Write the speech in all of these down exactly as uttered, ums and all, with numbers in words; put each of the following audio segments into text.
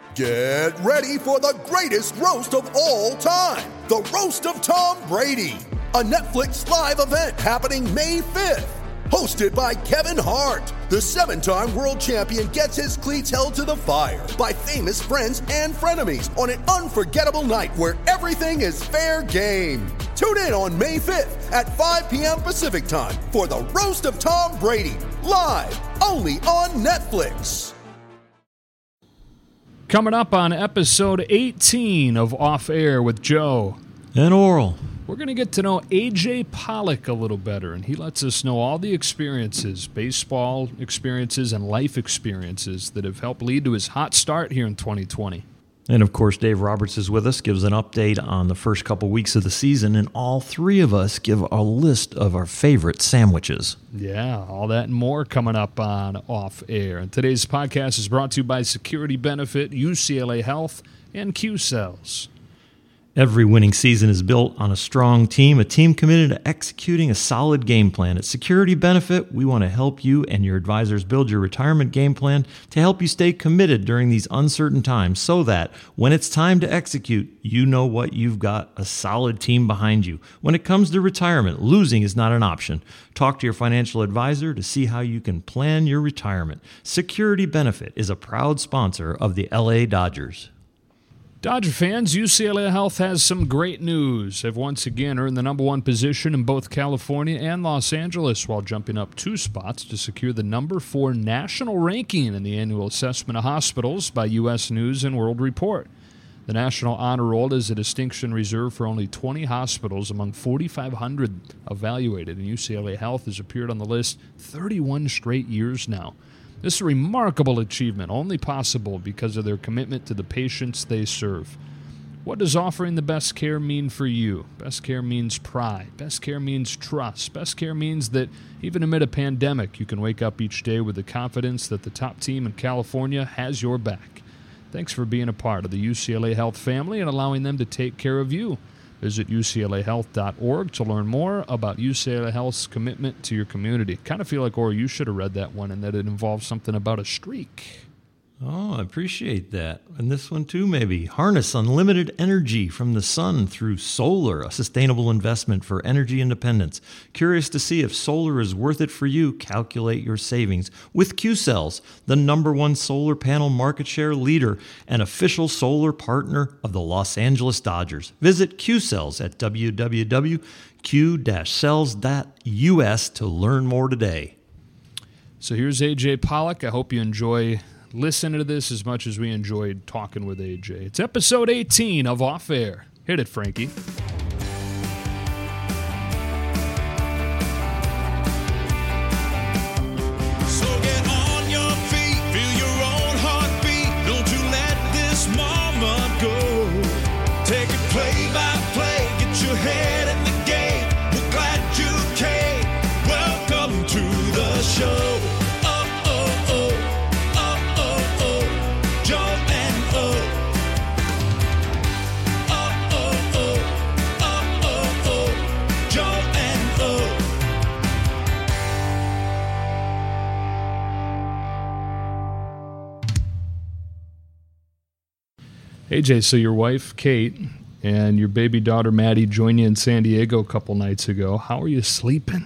Get ready for the greatest roast of all time, the Roast of Tom Brady, a Netflix live event happening May fifth. Hosted by Kevin Hart, the seven-time world champion gets his cleats held to the fire by famous friends and frenemies on an unforgettable night where everything is fair game. Tune in on May fifth at five p.m. Pacific time for the Roast of Tom Brady, live only on Netflix. Coming up on episode eighteen of Off Air with Joe and Oral, we're going to get to know A J Pollock a little better, and he lets us know all the experiences, baseball experiences and life experiences that have helped lead to his hot start here in twenty twenty. And, of course, Dave Roberts is with us, gives an update on the first couple weeks of the season, and all three of us give a list of our favorite sandwiches. Yeah, all that and more coming up on Off Air. And today's podcast is brought to you by Security Benefit, U C L A Health, and Q-Cells. Every winning season is built on a strong team, a team committed to executing a solid game plan. At Security Benefit, we want to help you and your advisors build your retirement game plan to help you stay committed during these uncertain times so that when it's time to execute, you know what you've got, a solid team behind you. When it comes to retirement, losing is not an option. Talk to your financial advisor to see how you can plan your retirement. Security Benefit is a proud sponsor of the L A Dodgers. Dodger fans, U C L A Health has some great news. They've once again earned the number one position in both California and Los Angeles while jumping up two spots to secure the number four national ranking in the annual assessment of hospitals by U S News and World Report. The National Honor Roll is a distinction reserved for only twenty hospitals among forty-five hundred evaluated, and U C L A Health has appeared on the list thirty-one straight years now. This is a remarkable achievement, only possible because of their commitment to the patients they serve. What does offering the best care mean for you? Best care means pride. Best care means trust. Best care means that even amid a pandemic, you can wake up each day with the confidence that the top team in California has your back. Thanks for being a part of the U C L A Health family and allowing them to take care of you. Visit U C L A health dot org to learn more about U C L A Health's commitment to your community. Kind of feel like, or you should have read that one and that it involves something about a streak. Oh, I appreciate that. And this one too, maybe. Harness unlimited energy from the sun through solar, a sustainable investment for energy independence. Curious to see if solar is worth it for you? Calculate your savings with Q-Cells, the number one solar panel market share leader and official solar partner of the Los Angeles Dodgers. Visit Q-Cells at w w w dot q dash cells dot u s to learn more today. So here's A J Pollock. I hope you enjoy listening to this as much as we enjoyed talking with A J. It's episode eighteen of Off Air. Hit it, Frankie. A J, so your wife, Kate, and your baby daughter, Maddie, joined you in San Diego a couple nights ago. How are you sleeping?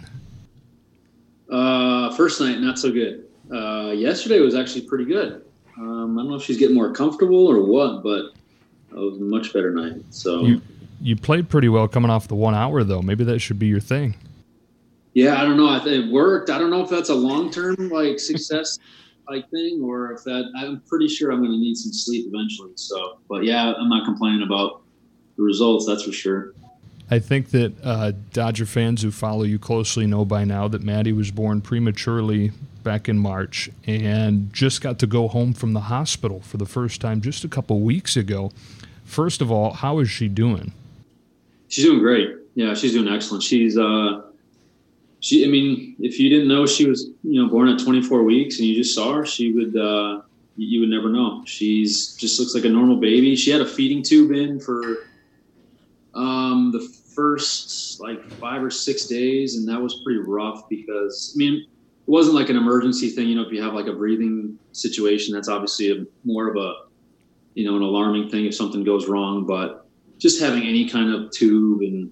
Uh, first night, not so good. Uh, yesterday was actually pretty good. Um, I don't know if she's getting more comfortable or what, but it was a much better night. So you, you played pretty well coming off the one hour, though. Maybe that should be your thing. Yeah, I don't know. I th- it worked. I don't know if that's a long-term like success like thing, or if that, I'm pretty sure I'm going to need some sleep eventually. So, but yeah, I'm not complaining about the results. That's for sure. I think that uh, Dodger fans who follow you closely know by now that Maddie was born prematurely back in March and just got to go home from the hospital for the first time just a couple weeks ago. First of all, how is she doing? She's doing great. Yeah, she's doing excellent. She's, uh, She, I mean, if you didn't know she was, you know, born at twenty-four weeks and you just saw her, she would, uh, you would never know. She's just looks like a normal baby. She had a feeding tube in for um, the first like five or six days, and that was pretty rough because, I mean, it wasn't like an emergency thing. You know, if you have like a breathing situation, that's obviously a, more of a you know, an alarming thing if something goes wrong, but just having any kind of tube and,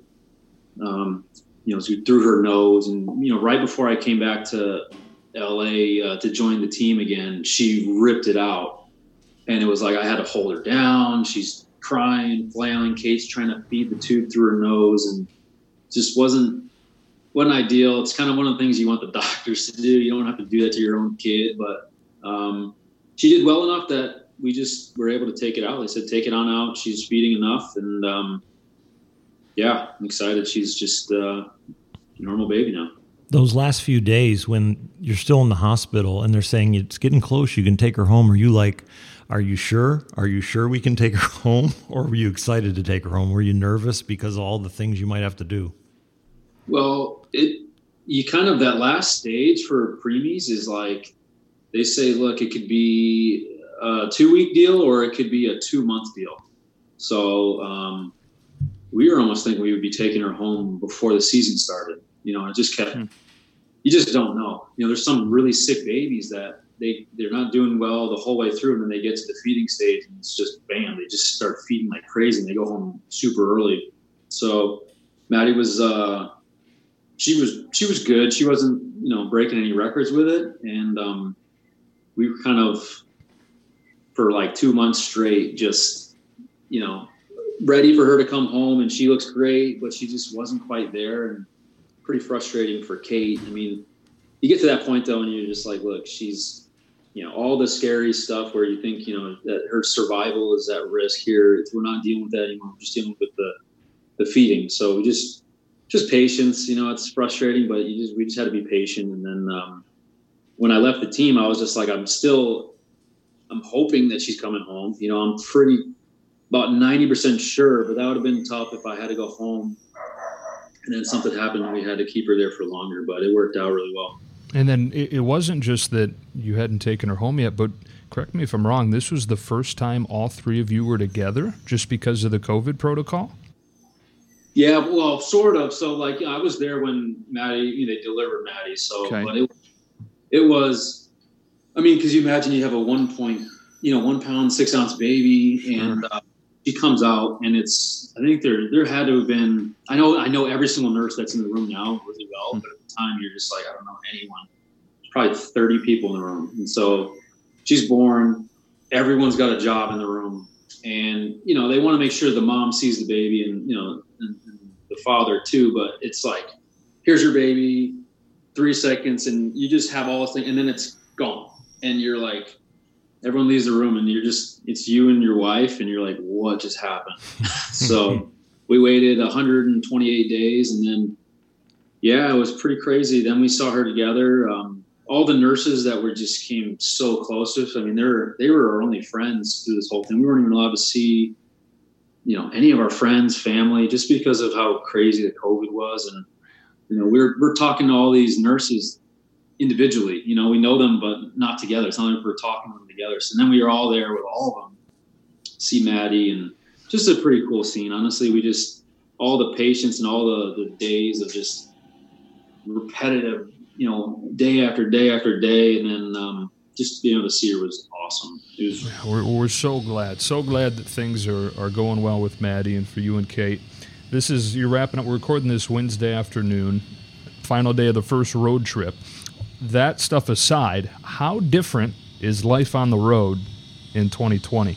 um, you know, through her nose. And, you know, right before I came back to L A uh, to join the team again, she ripped it out. And it was like I had to hold her down. She's crying, flailing. Kate's trying to feed the tube through her nose, and just wasn't wasn't ideal. It's kind of one of the things you want the doctors to do. You don't have to do that to your own kid, but um, she did well enough that we just were able to take it out. They said, take it on out. She's feeding enough. And um, yeah, I'm excited. She's just uh, a normal baby now. Those last few days when you're still in the hospital and they're saying it's getting close, you can take her home. Are you like, are you sure? Are you sure we can take her home? Or were you excited to take her home? Were you nervous because of all the things you might have to do? Well, it you kind of, that last stage for preemies is like, they say, look, it could be a two-week deal or it could be a two-month deal. So um, we were almost thinking we would be taking her home before the season started. You know, it just kept, hmm. you just don't know. You know, there's some really sick babies that they, they're not doing well the whole way through, and then they get to the feeding stage and it's just bam, they just start feeding like crazy and they go home super early. So Maddie was, uh, she was, she was good. She wasn't, you know, breaking any records with it. And um, we were kind of, for like two months straight, just, you know, ready for her to come home, and she looks great, but she just wasn't quite there. And pretty frustrating for Kate. I mean, you get to that point though, and you're just like, look, she's, you know, all the scary stuff where you think, you know, that her survival is at risk here. We're not dealing with that anymore. We're just dealing with the, the feeding. So we just, just patience, you know, it's frustrating, but you just, we just had to be patient. And then um, when I left the team, I was just like, I'm still, I'm hoping that she's coming home. You know, I'm pretty, about ninety percent sure, but that would have been tough if I had to go home and then something happened and we had to keep her there for longer, but it worked out really well. And then it, it wasn't just that you hadn't taken her home yet, but correct me if I'm wrong, this was the first time all three of you were together just because of the COVID protocol? Yeah, well, sort of. So, like, I was there when Maddie, you know, they delivered Maddie. So, okay. But it, it was, I mean, because you imagine you have a one point, you know, one pound, six ounce baby, and uh, she comes out, and it's, I think there there had to have been, I know I know every single nurse that's in the room now really well, but at the time you're just like, I don't know anyone. There's probably thirty people in the room. And so she's born, everyone's got a job in the room. And, you know, they want to make sure the mom sees the baby and, you know, and, and the father too, but it's like, here's your baby, three seconds, and you just have all this thing, and then it's gone. And you're like, everyone leaves the room and you're just, it's you and your wife, and you're like, what just happened? So we waited one hundred twenty-eight days, and then, yeah, it was pretty crazy. Then we saw her together. Um, all the nurses that were just came so close to us. I mean, they were, they were our only friends through this whole thing. We weren't even allowed to see, you know, any of our friends, family, just because of how crazy the COVID was. And, you know, we're, we're talking to all these nurses individually, you know, we know them, but not together. It's not like we're talking to them together. So then we were all there with all of them, see Maddie, and just a pretty cool scene. Honestly, we just, all the patience and all the, the days of just repetitive, you know, day after day after day. And then um, just being able to see her was awesome. It was, yeah, we're, we're so glad, so glad that things are, are going well with Maddie and for you and Kate. This is, you're wrapping up, we're recording this Wednesday afternoon, final day of the first road trip. That stuff aside, how different is life on the road in twenty twenty?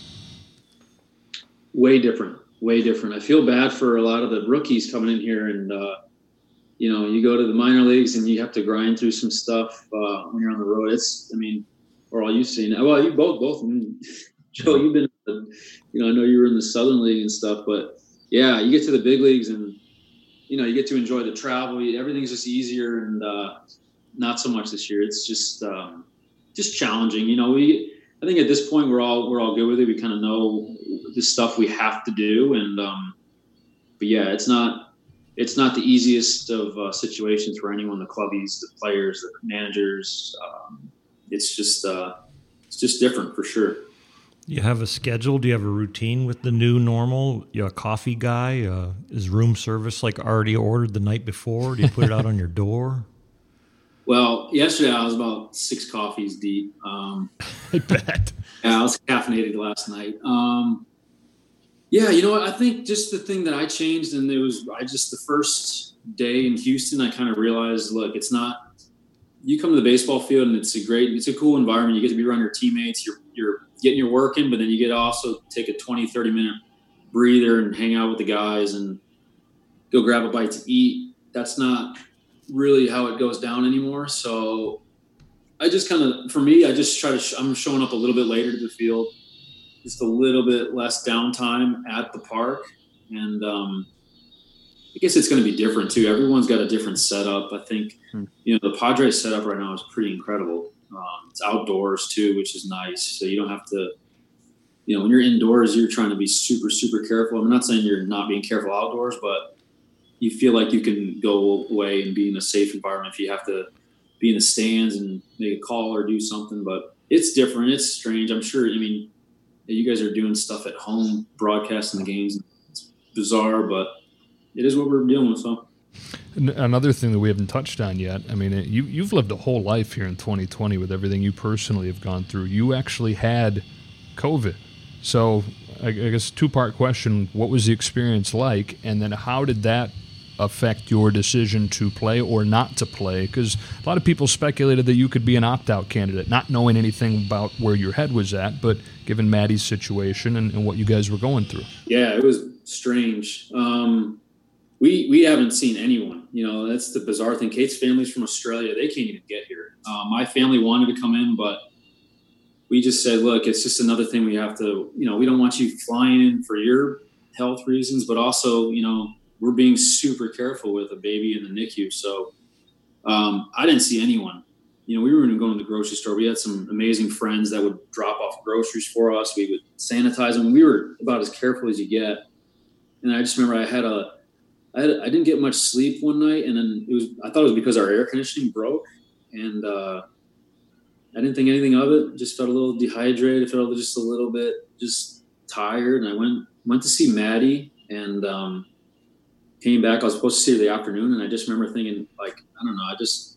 Way different, way different. I feel bad for a lot of the rookies coming in here, and, uh, you know, you go to the minor leagues and you have to grind through some stuff uh, when you're on the road. It's, I mean, or all you've seen. Well, you both, both. I mean, Joe, you've been, you know, I know you were in the Southern League and stuff, but yeah, you get to the big leagues and, you know, you get to enjoy the travel. Everything's just easier, and uh, not so much this year. It's just, um, just challenging. You know, we, I think at this point we're all, we're all good with it. We kind of know the stuff we have to do. And, um, but yeah, it's not, it's not the easiest of uh, situations for anyone, the clubbies, the players, the managers. Um, it's just, uh, it's just different for sure. You have a schedule? Do you have a routine with the new normal? You a coffee guy? Uh, is room service like already ordered the night before? Do you put it out on your door? Well, yesterday I was about six coffees deep. Um, I bet. Yeah, I was caffeinated last night. Um, yeah, you know what? I think just the thing that I changed, and it was I just the first day in Houston, I kind of realized, look, it's not. You come to the baseball field and it's a great, it's a cool environment. You get to be around your teammates. You're you're getting your work in, but then you get to also take a twenty, thirty minute breather and hang out with the guys and go grab a bite to eat. That's not really how it goes down anymore. So I just kind of, for me, I just try to, sh- I'm showing up a little bit later to the field, just a little bit less downtime at the park. And um, I guess it's going to be different too. Everyone's got a different setup. I think, hmm. you know, the Padres setup right now is pretty incredible. Um, it's outdoors too, which is nice. So you don't have to, you know, when you're indoors, you're trying to be super, super careful. I'm not saying you're not being careful outdoors, but you feel like you can go away and be in a safe environment if you have to be in the stands and make a call or do something. But it's different. It's strange. I'm sure, I mean, you guys are doing stuff at home, broadcasting the games. It's bizarre, but it is what we're dealing with. So. Another thing that we haven't touched on yet, I mean, you, you've lived a whole life here in twenty twenty with everything you personally have gone through. You actually had COVID. So I guess two-part question, what was the experience like? And then how did that affect your decision to play or not to play? Because a lot of people speculated that you could be an opt-out candidate, not knowing anything about where your head was at, but given Maddie's situation and, and what you guys were going through. Yeah, it was strange. Um, we we haven't seen anyone. You know, that's the bizarre thing. Kate's family's from Australia. They can't even get here. Uh, my family wanted to come in, but we just said, look, it's just another thing we have to, you know, we don't want you flying in for your health reasons, but also, you know, we're being super careful with a baby in the N I C U. So um, I didn't see anyone. You know, we were going to go to the grocery store. We had some amazing friends that would drop off groceries for us. We would sanitize them. We were about as careful as you get. And I just remember I had a, I, had, I didn't get much sleep one night. And then it was, I thought it was because our air conditioning broke. And uh, I didn't think anything of it. Just felt a little dehydrated. Felt just a little bit just tired. And I went, went to see Maddie and, um, came back. I was supposed to see her the afternoon, and I just remember thinking, like, I don't know, I just,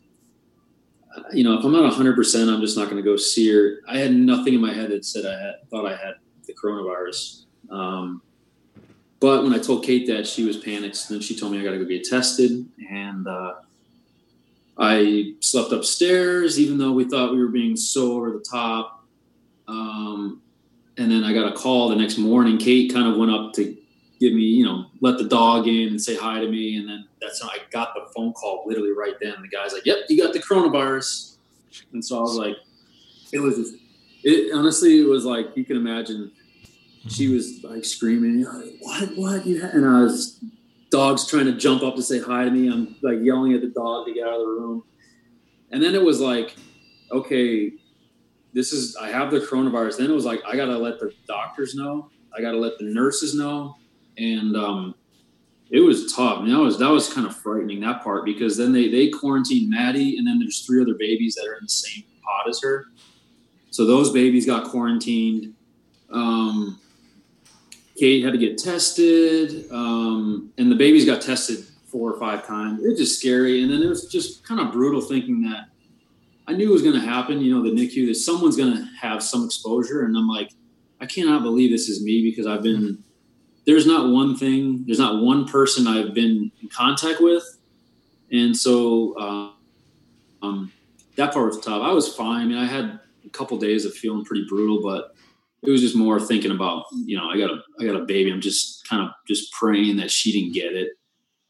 you know, if I'm not one hundred percent, I'm just not going to go see her. I had nothing in my head that said I had, thought I had the coronavirus. Um, but when I told Kate that, she was panicked. Then she told me I got to go get tested, and uh, I slept upstairs, even though we thought we were being so over the top. Um, and then I got a call the next morning. Kate kind of went up to give me, you know, let the dog in and say hi to me. And then that's how I got the phone call literally right then. The guy's like, yep, you got the coronavirus. And so I was like, it was, just, it honestly, it was like, you can imagine she was like screaming, what, what? You ha-? And I was, dog's trying to jump up to say hi to me. I'm like yelling at the dog to get out of the room. And then it was like, okay, this is, I have the coronavirus. Then it was like, I got to let the doctors know. I got to let the nurses know. And um, it was tough. I mean, that was that was kind of frightening, that part, because then they, they quarantined Maddie, and then there's three other babies that are in the same pod as her. So those babies got quarantined. Um, Kate had to get tested, um, and the babies got tested four or five times. It was just scary. And then it was just kind of brutal thinking that I knew it was going to happen, you know, the N I C U, that someone's going to have some exposure. And I'm like, I cannot believe this is me, because I've been – there's not one thing, there's not one person I've been in contact with. And so uh, um, that part was tough. I was fine. I mean, I had a couple days of feeling pretty brutal, but it was just more thinking about, you know, I got a, I got a baby. I'm just kind of just praying that she didn't get it.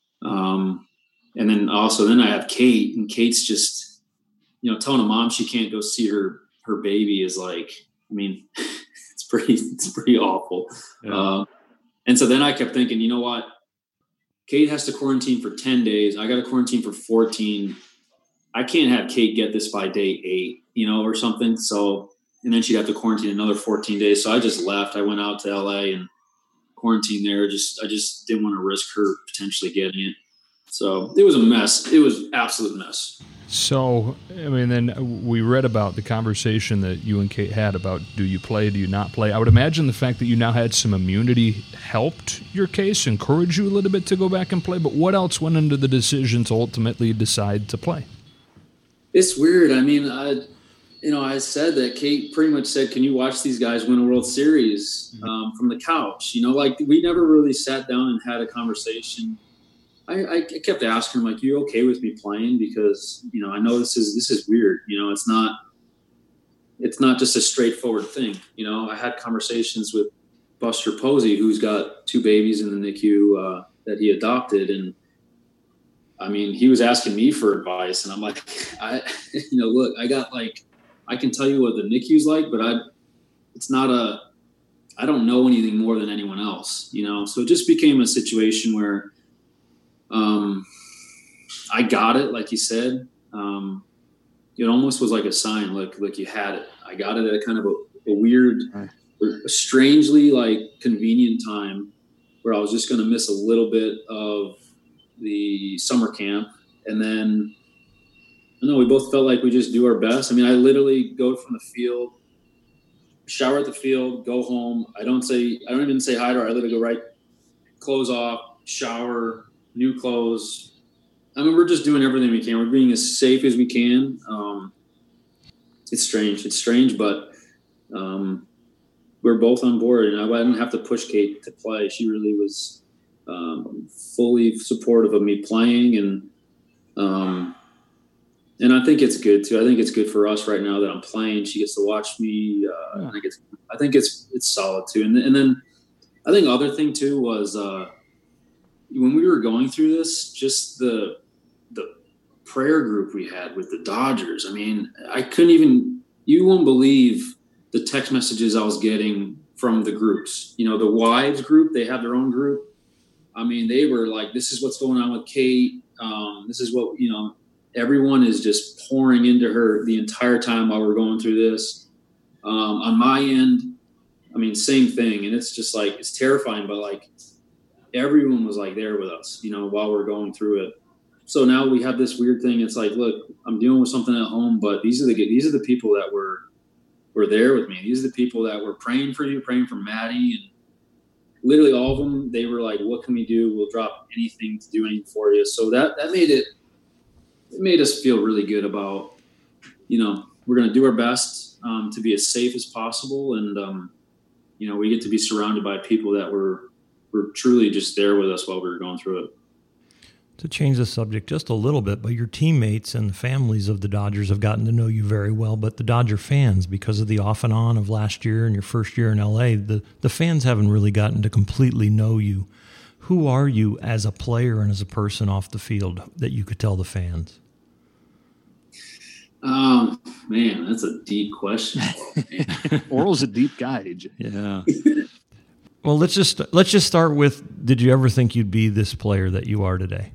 Um, and then also, then I have Kate, and Kate's just, you know, telling a mom she can't go see her, her baby is like, I mean, it's pretty, it's pretty awful. Yeah. Uh, And so then I kept thinking, you know what? Kate has to quarantine for ten days. I got to quarantine for fourteen. I can't have Kate get this by day eight, you know, or something. So, and then she'd have to quarantine another fourteen days. So I just left. I went out to L A and quarantined there. Just, I just didn't want to risk her potentially getting it. So it was a mess. It was absolute mess. So, I mean, then we read about the conversation that you and Kate had about, do you play, do you not play? I would imagine the fact that you now had some immunity helped your case, encouraged you a little bit to go back and play. But what else went into the decision to ultimately decide to play? It's weird. I mean, I, you know, I said that Kate pretty much said, can you watch these guys win a World Series um, from the couch? You know, like we never really sat down and had a conversation. I, I kept asking him, like, you okay with me playing? Because, you know, I know this is, this is weird. You know, it's not, it's not just a straightforward thing. You know, I had conversations with Buster Posey, who's got two babies in the N I C U uh, that he adopted. And I mean, he was asking me for advice, and I'm like, I, you know, look, I got like, I can tell you what the N I C U's like, but I, it's not a, I don't know anything more than anyone else, you know? So it just became a situation where, um, I got it, like you said. Um, it almost was like a sign, like, like you had it. I got it at a kind of a, a weird, a strangely like convenient time where I was just going to miss a little bit of the summer camp. And then I know we both felt like we just do our best. I mean, I literally go from the field, shower at the field, go home. I don't say, I don't even say hi to her. I literally go right, clothes off, shower, new clothes. I mean, we're just doing everything we can. We're being as safe as we can. Um, it's strange. It's strange, but um, we're both on board. And I didn't have to push Kate to play. She really was um, fully supportive of me playing. And um, and I think it's good, too. I think it's good for us right now that I'm playing. She gets to watch me. Uh, yeah. I think it's I think it's it's solid, too. And, and then I think the other thing, too, was uh, when we were going through this, just the the prayer group we had with the Dodgers. I mean, I couldn't even, you won't believe the text messages I was getting from the groups. You know, the wives group, they have their own group. I mean, they were like, this is what's going on with Kate. Um, this is what, you know, everyone is just pouring into her the entire time while we're going through this. Um, on my end, I mean, same thing. And it's just like, it's terrifying, but like everyone was like there with us, you know, while we're going through it. So now we have this weird thing. It's like, look, I'm dealing with something at home, but these are the these are the people that were were there with me. These are the people that were praying for you, praying for Maddie, and literally all of them. They were like, "What can we do? We'll drop anything to do anything for you." So that that made it it made us feel really good about, you know, we're going to do our best um, to be as safe as possible, and um, you know, we get to be surrounded by people that were were truly just there with us while we were going through it. To change the subject just a little bit, but your teammates and the families of the Dodgers have gotten to know you very well, but the Dodger fans, because of the off and on of last year and your first year in L A, the, the fans haven't really gotten to completely know you. Who are you as a player and as a person off the field that you could tell the fans? Um, man, that's a deep question. Oral's a deep guy. Yeah. Well, let's just let's just start with, did you ever think you'd be this player that you are today?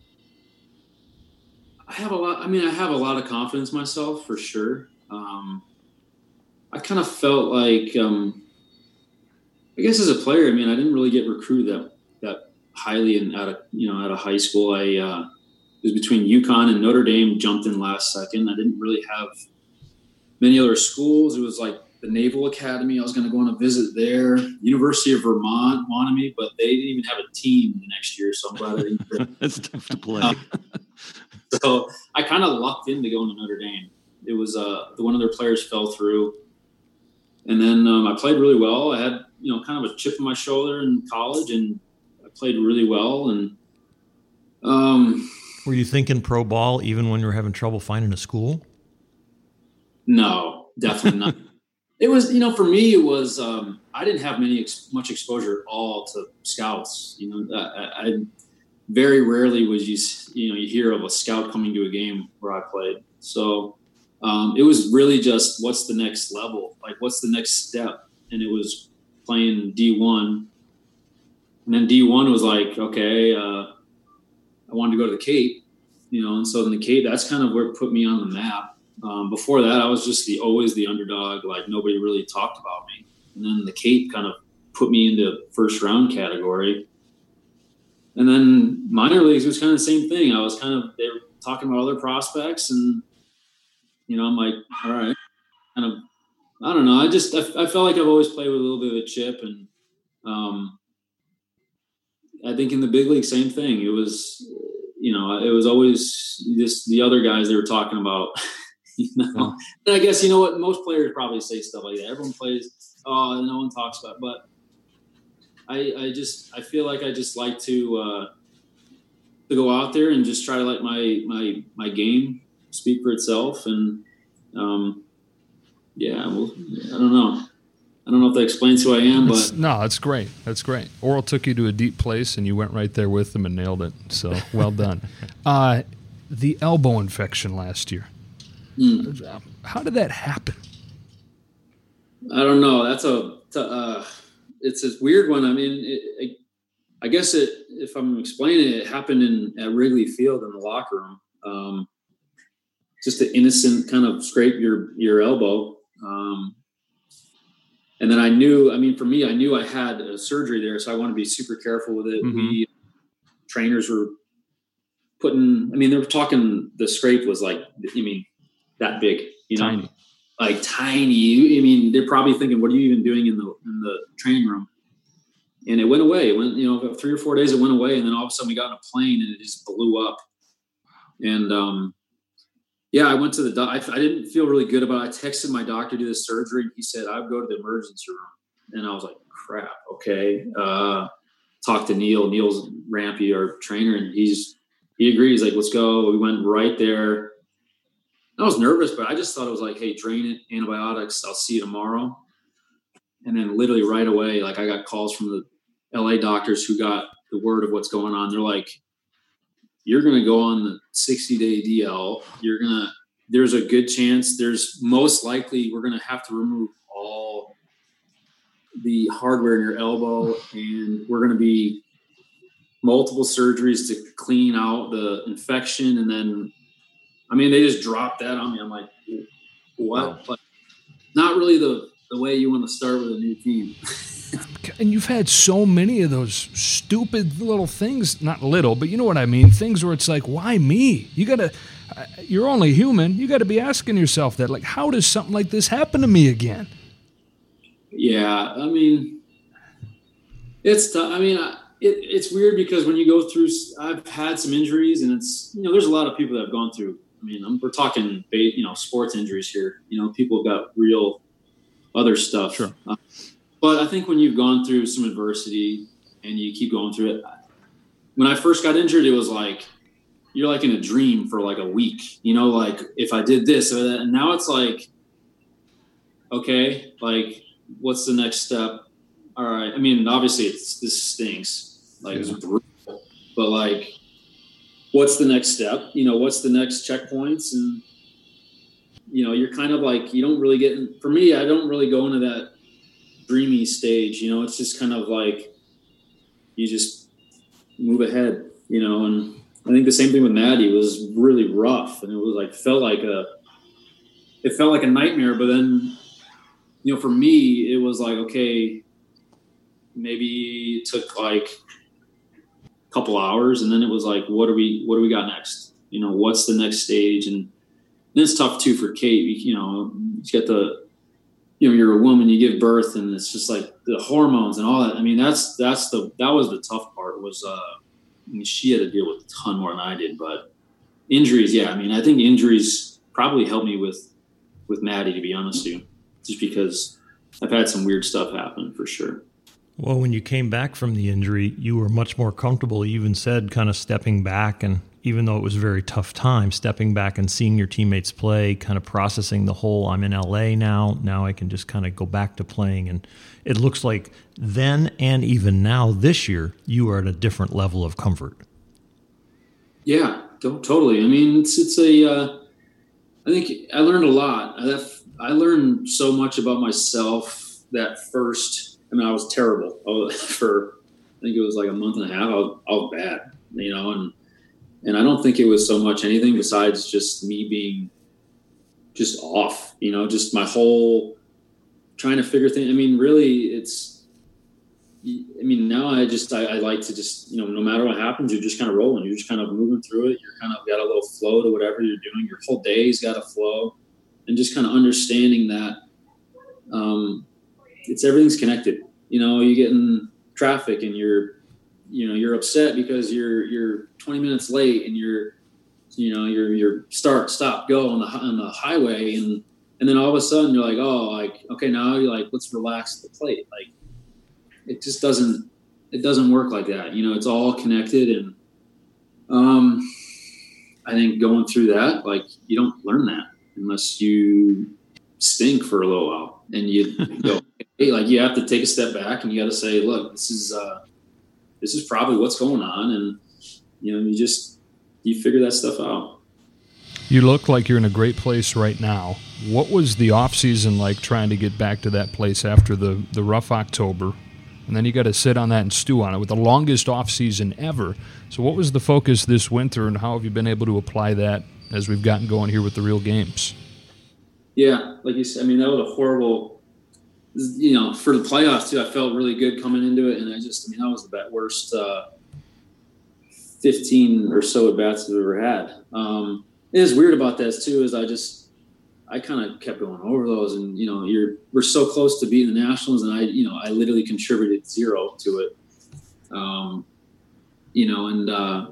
I have a lot. I mean, I have a lot of confidence in myself for sure. Um, I kind of felt like, um, I guess as a player, I mean, I didn't really get recruited that, that highly in out of, you know, out of high school. I, uh, it was between UConn and Notre Dame, jumped in last second. I didn't really have many other schools. It was like the Naval Academy. I was going to go on a visit there. University of Vermont wanted me, but they didn't even have a team the next year. So I'm glad I didn't. That's tough to play. Um, So I kind of lucked into going to Notre Dame. It was uh, the one of their players fell through, and then um, I played really well. I had, you know, kind of a chip on my shoulder in college, and I played really well. And um, were you thinking pro ball even when you were having trouble finding a school? No, definitely not. It was, you know, for me, it was um, I didn't have many ex- much exposure at all to scouts. You know, I. I very rarely was you, you know, you hear of a scout coming to a game where I played. So um, it was really just, what's the next level? Like, what's the next step? And it was playing D one. And then D one was like, okay, uh, I wanted to go to the Cape, you know, and so then the Cape, that's kind of where it put me on the map. Um, before that, I was just the always the underdog. Like, nobody really talked about me. And then the Cape kind of put me into first round category. And then minor leagues was kind of the same thing. I was kind of, they were talking about other prospects, and, you know, I'm like, all right, kind of, I don't know. I just, I, I felt like I've always played with a little bit of a chip. And um, I think in the big league, same thing. It was, you know, it was always just the other guys they were talking about. You know, yeah. And I guess, you know what, most players probably say stuff like that. Everyone plays, oh, no one talks about it. But I, I just, I feel like I just like to, uh, to go out there and just try to let my, my, my game speak for itself. And, um, yeah, well, I don't know. I don't know if that explains who I am, but it's, no, that's great. That's great. Orel took you to a deep place and you went right there with them and nailed it. So well done. Uh, the elbow infection last year. Mm. How did that happen? I don't know. That's a, uh, it's a weird one. I mean, it, it, I guess it, if I'm explaining it, it happened in at Wrigley Field in the locker room. Um, just an innocent kind of scrape your, your elbow. Um, and then I knew, I mean, for me, I knew I had a surgery there, so I want to be super careful with it. Mm-hmm. We trainers were putting, I mean, they were talking, the scrape was like, I mean, that big, you know, tiny. like tiny. I mean, they're probably thinking, what are you even doing in the, in the training room? And it went away. It went, you know, about three or four days, it went away. And then all of a sudden we got in a plane and it just blew up. And, um, yeah, I went to the doc. I, I didn't feel really good about it. I texted my doctor to do the surgery. And he said, I'd go to the emergency room. And I was like, crap. Okay. Uh, talked to Neil, Neil's Rampy, our trainer. And he's, he agrees. Like, let's go. We went right there. I was nervous, but I just thought it was like, hey, drain it, antibiotics. I'll see you tomorrow. And then literally right away, like I got calls from the L A doctors who got the word of what's going on. They're like, you're going to go on the sixty day D L. You're going to, there's a good chance, there's most likely we're going to have to remove all the hardware in your elbow. And we're going to be multiple surgeries to clean out the infection. And then, I mean, they just dropped that on me. I'm like, what? Wow. But not really the, the way you want to start with a new team. And you've had so many of those stupid little things, not little, but you know what I mean? Things where it's like, why me? You got to, uh, you're only human. You got to be asking yourself that, like, how does something like this happen to me again? Yeah. I mean, it's tough. I mean, I, it, it's weird because when you go through, I've had some injuries and it's, you know, there's a lot of people that have gone through, I mean, I'm, we're talking, you know, sports injuries here. You know, people have got real other stuff. Sure. Uh, but I think when you've gone through some adversity and you keep going through it, when I first got injured, it was like, you're like in a dream for like a week, you know, like if I did this or that, and now it's like, okay, like what's the next step? All right. I mean, obviously it's, this stinks, like yeah. It's brutal, but like, what's the next step? You know, what's the next checkpoints? And, you know, you're kind of like, you don't really get in, for me, I don't really go into that dreamy stage, you know, it's just kind of like, you just move ahead, you know, and I think the same thing with Maddie was really rough. And it was like, felt like a, it felt like a nightmare, but then, you know, for me, it was like, okay, maybe it took like a couple hours and then it was like, what do we, what do we got next? You know, what's the next stage? And then it's tough too for Kate, you know, you get the, you know, you're a woman, you give birth and it's just like the hormones and all that. I mean, that's, that's the, that was the tough part was, uh, I mean, she had to deal with a ton more than I did, but injuries. Yeah. I mean, I think injuries probably helped me with, with Maddie, to be honest with you, just because I've had some weird stuff happen for sure. Well, when you came back from the injury, you were much more comfortable. You even said kind of stepping back, and even though it was a very tough time, stepping back and seeing your teammates play, kind of processing the whole, I'm in L A now, now I can just kind of go back to playing. And it looks like then and even now this year, you are at a different level of comfort. Yeah, totally. I mean, it's, it's a, uh, I think I learned a lot. I, I learned so much about myself that first. I mean, I was terrible for, I think it was like a month and a half. I was, I was bad, you know, and, and I don't think it was so much anything besides just me being just off, you know, just my whole trying to figure things. I mean, really it's, I mean, now I just, I, I like to just, you know, no matter what happens, you're just kind of rolling. You're just kind of moving through it. You're kind of got a little flow to whatever you're doing. Your whole day's got a flow, and just kind of understanding that, um, it's everything's connected. You know, you get in traffic and you're you know, you're upset because you're you're twenty minutes late and you're, you know, you're you're start stop go on the on the highway, and and then all of a sudden you're like, oh, like okay, now you're like, let's relax the plate. Like it just doesn't it doesn't work like that. You know, it's all connected, and um, I think going through that, like you don't learn that unless you stink for a little while, and you go, hey, like you have to take a step back and you got to say, look, this is uh, this is probably what's going on, and you know, you just you figure that stuff out. You look like you're in a great place right now. What was the off season like trying to get back to that place after the the rough October? And then you got to sit on that and stew on it with the longest off season ever. So what was the focus this winter, and how have you been able to apply that as we've gotten going here with the real games? Yeah, like you said, I mean, that was a horrible, you know, for the playoffs too. I felt really good coming into it, and I just, I mean, that was the worst uh, fifteen or so at bats I've ever had. Um, it is weird about this too, is I just, I kind of kept going over those, and you know, you're we're so close to beating the Nationals, and I, you know, I literally contributed zero to it. Um, you know, and uh,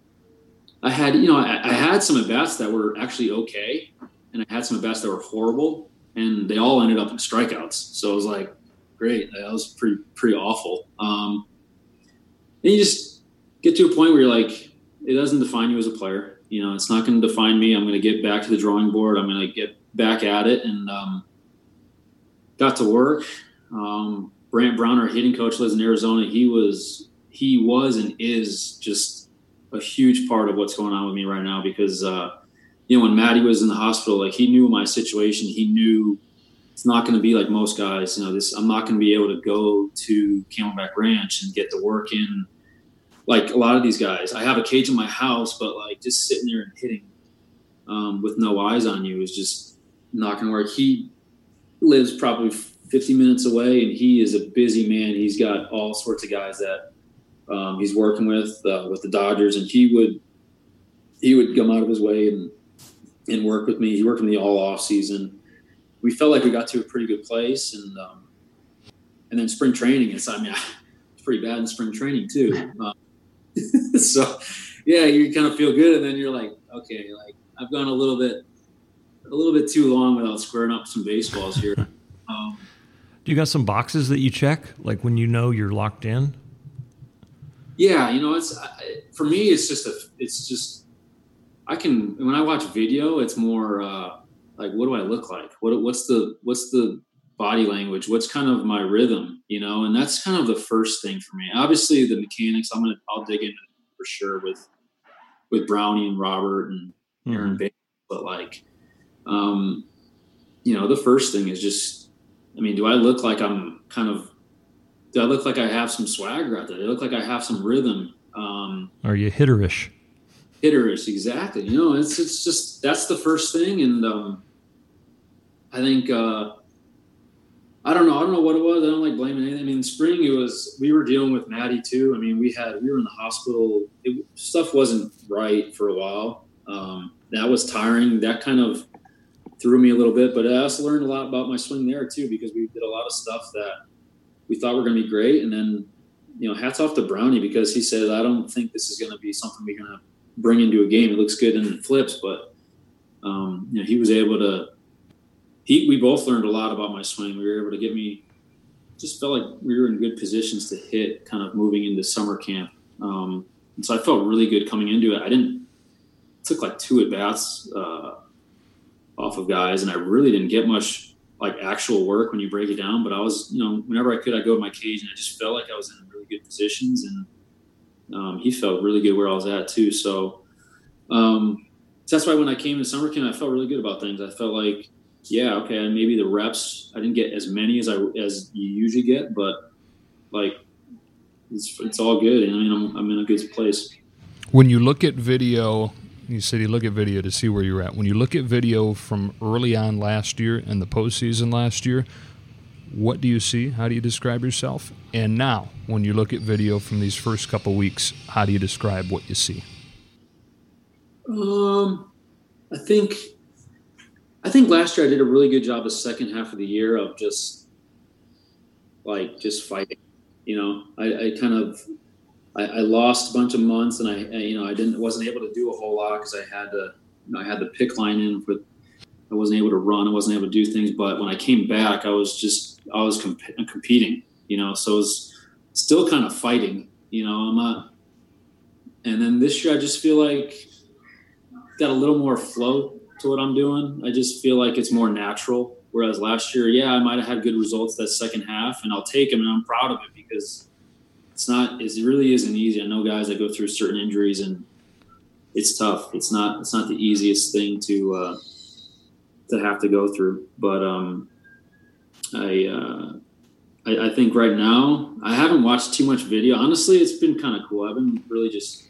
I had, you know, I, I had some at bats that were actually okay, and I had some at bats that were horrible, and they all ended up in strikeouts. So it was like, great, that was pretty pretty awful. Um, and you just get to a point where you're like, it doesn't define you as a player. You know, it's not going to define me. I'm going to get back to the drawing board. I'm going to get back at it, and um, got to work. Um, Brant Brown, our hitting coach, lives in Arizona. He was, he was, and is just a huge part of what's going on with me right now, because, uh, you know, when Maddie was in the hospital, like he knew my situation. He knew it's not going to be like most guys. You know, this, I'm not going to be able to go to Camelback Ranch and get the work in like a lot of these guys. I have a cage in my house, but like just sitting there and hitting um, with no eyes on you is just not going to work. He lives probably fifty minutes away, and he is a busy man. He's got all sorts of guys that um, he's working with, uh, with the Dodgers, and he would, he would come out of his way and, and work with me. He worked with me all off season. We felt like we got to a pretty good place, and um, and then spring training. It's, I mean, it's pretty bad in spring training too. Um, so, yeah, you kind of feel good, and then you're like, okay, like I've gone a little bit, a little bit too long without squaring up some baseballs here. Um, Do you got some boxes that you check, like when you know you're locked in? Yeah, you know, it's for me. It's just a, it's just I can when I watch video, it's more uh, like, what do I look like? What what's the what's the body language? What's kind of my rhythm? You know, and that's kind of the first thing for me. Obviously, the mechanics, I'm gonna I'll dig into for sure with with Brownie and Robert and Aaron mm-hmm. Bates, but like, um, you know, the first thing is just, I mean, do I look like I'm kind of, do I look like I have some swagger out there? Do I look like I have some rhythm? Um, Are you hitterish? Hitterish, exactly. You know, it's it's just, that's the first thing. And um, I think, uh, I don't know. I don't know what it was. I don't like blaming anything. I mean, spring, it was, we were dealing with Maddie too. I mean, we had, we were in the hospital. It, stuff wasn't right for a while. Um, that was tiring. That kind of threw me a little bit, but I also learned a lot about my swing there too, because we did a lot of stuff that we thought were going to be great. And then, you know, hats off to Brownie, because he said, I don't think this is going to be something we're going to bring into a game. It looks good in flips, but um, you know, he was able to, He, we both learned a lot about my swing. We were able to get me, just felt like we were in good positions to hit kind of moving into summer camp. Um, and so I felt really good coming into it. I didn't, took like two at bats uh, off of guys, and I really didn't get much like actual work when you break it down. But I was, you know, whenever I could, I'd go to my cage, and I just felt like I was in really good positions. And um, he felt really good where I was at too. So, um, so that's why when I came to summer camp, I felt really good about things. I felt like, yeah, okay, and maybe the reps, I didn't get as many as I as you usually get, but like it's it's all good. I mean, I'm I'm in a good place. When you look at video, you said you look at video to see where you're at. When you look at video from early on last year and the postseason last year, what do you see? How do you describe yourself? And now, when you look at video from these first couple weeks, how do you describe what you see? Um, I think. I think last year I did a really good job the second half of the year of just like just fighting. You know, I, I kind of I, I lost a bunch of months, and I, I you know I didn't wasn't able to do a whole lot because I had to you know, I had the pick line in with I wasn't able to run, I wasn't able to do things. But when I came back, I was just I was comp- competing, you know, so it was still kind of fighting, you know. I'm not. And then this year, I just feel like got a little more flow to what I'm doing. I just feel like it's more natural. Whereas last year, yeah, I might have had good results that second half, and I'll take them, and I'm proud of it because it's not, it really isn't easy. I know guys that go through certain injuries, and it's tough. It's not, it's not the easiest thing to uh, to have to go through. But um, I, uh, I, I think right now, I haven't watched too much video. Honestly, it's been kind of cool. I've been really just.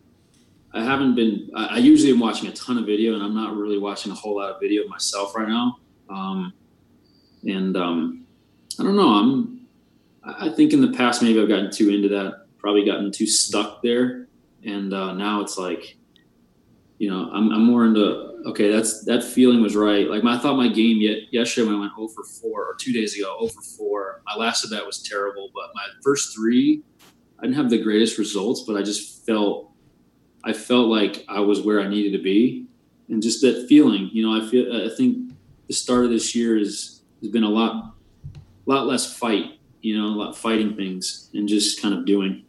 I haven't been – I usually am watching a ton of video, and I'm not really watching a whole lot of video of myself right now. Um, and um, I don't know. I'm – I think in the past maybe I've gotten too into that, probably gotten too stuck there. And uh, now it's like, you know, I'm, I'm more into – okay, that's that feeling was right. Like my, I thought my game yet, yesterday when I went oh for four or two days ago, oh for four, my last of that was terrible. But my first three, I didn't have the greatest results, but I just felt – I felt like I was where I needed to be, and just that feeling, you know, I feel, I think the start of this year is, has been a lot, lot less fight, you know, a lot fighting things and just kind of doing.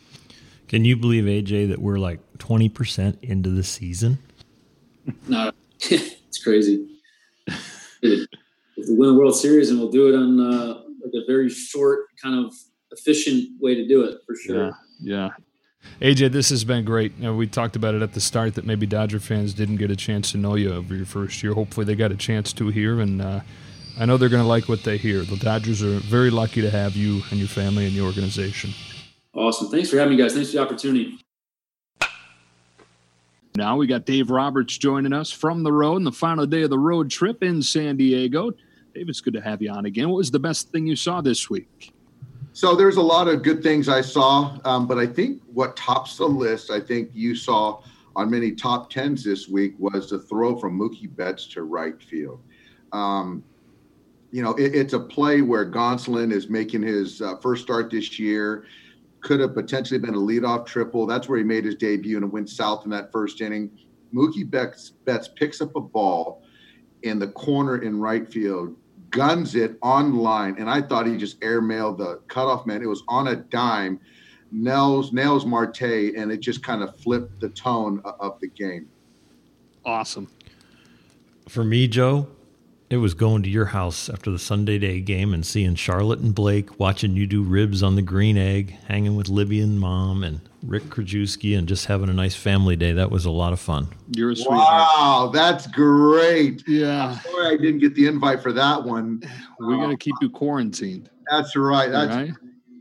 Can you believe, A J, that we're like twenty percent into the season? No, it's crazy. If we win the World Series, and we'll do it on uh, like a very short, kind of efficient way to do it for sure. Yeah. Yeah. A J, this has been great. You know, we talked about it at the start that maybe Dodger fans didn't get a chance to know you over your first year. Hopefully they got a chance to here, and uh, I know they're going to like what they hear. The Dodgers are very lucky to have you and your family and your organization. Awesome. Thanks for having me, guys. Thanks for the opportunity. Now we got Dave Roberts joining us from the road in the final day of the road trip in San Diego. Dave, it's good to have you on again. What was the best thing you saw this week? So there's a lot of good things I saw, um, but I think what tops the list, I think you saw on many top tens this week, was the throw from Mookie Betts to right field. Um, you know, it, it's a play where Gonsolin is making his uh, first start this year, could have potentially been a leadoff triple. That's where he made his debut and it went south in that first inning. Mookie Betts, Betts picks up a ball in the corner in right field, guns it on line, and I thought he just airmailed the cutoff man. It was on a dime, nails nails Marte, and it just kind of flipped the tone of the game. Awesome. For me, Joe, it was going to your house after the Sunday day game and seeing Charlotte and Blake, watching you do ribs on the green egg, hanging with Libby and Mom and Rick Krajewski, and just having a nice family day. That was a lot of fun. You're a sweetheart. Wow, that's great. Yeah. I'm sorry I didn't get the invite for that one. We got to keep you quarantined. That's right. That's right.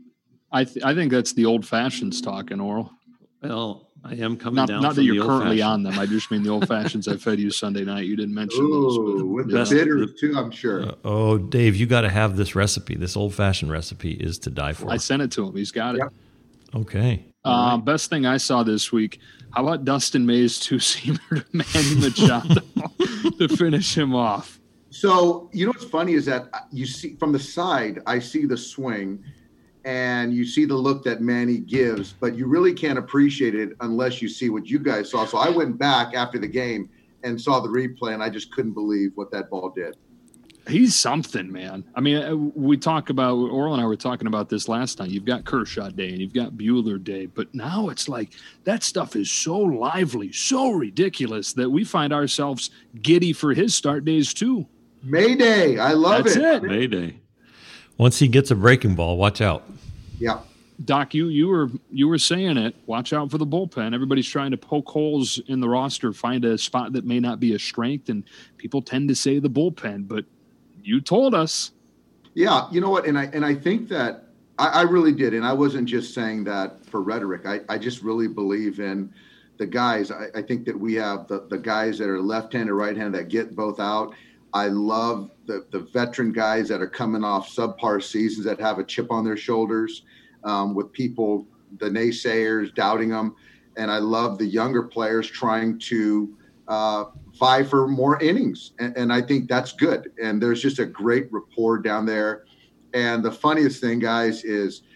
I th- I think that's the old fashions talking, Oral. Well, I am coming not, down Not from that you're the currently old-fashioned. on them. I just mean the old fashions I fed you Sunday night. You didn't mention those. Ooh, But, with yeah. the bitters too, I'm sure. Uh, oh, Dave, you got to have this recipe. This old-fashioned recipe is to die for. I sent it to him. He's got it. Yep. Okay. Uh, Best thing I saw this week, how about Dustin May's two-seamer to Manny Machado to finish him off? So, you know what's funny is that you see from the side, I see the swing and you see the look that Manny gives, but you really can't appreciate it unless you see what you guys saw. So I went back after the game and saw the replay, and I just couldn't believe what that ball did. He's something, man. I mean, we talk about, Oral and I were talking about this last time. You've got Kershaw Day and you've got Buehler Day, but now it's like that stuff is so lively, so ridiculous that we find ourselves giddy for his start days too. Mayday. I love That's it. it. Mayday. Once he gets a breaking ball, watch out. Yeah. Doc, you you were you were saying it. Watch out for the bullpen. Everybody's trying to poke holes in the roster, find a spot that may not be a strength, and people tend to say the bullpen, but you told us. Yeah, you know what? And I and I think that I, I really did. And I wasn't just saying that for rhetoric. I, I just really believe in the guys. I, I think that we have the, the guys that are left-handed, right-handed that get both out. I love the, the veteran guys that are coming off subpar seasons that have a chip on their shoulders, um, with people, the naysayers, doubting them. And I love the younger players trying to uh, vie for more innings. And, and I think that's good. And there's just a great rapport down there. And the funniest thing, guys, is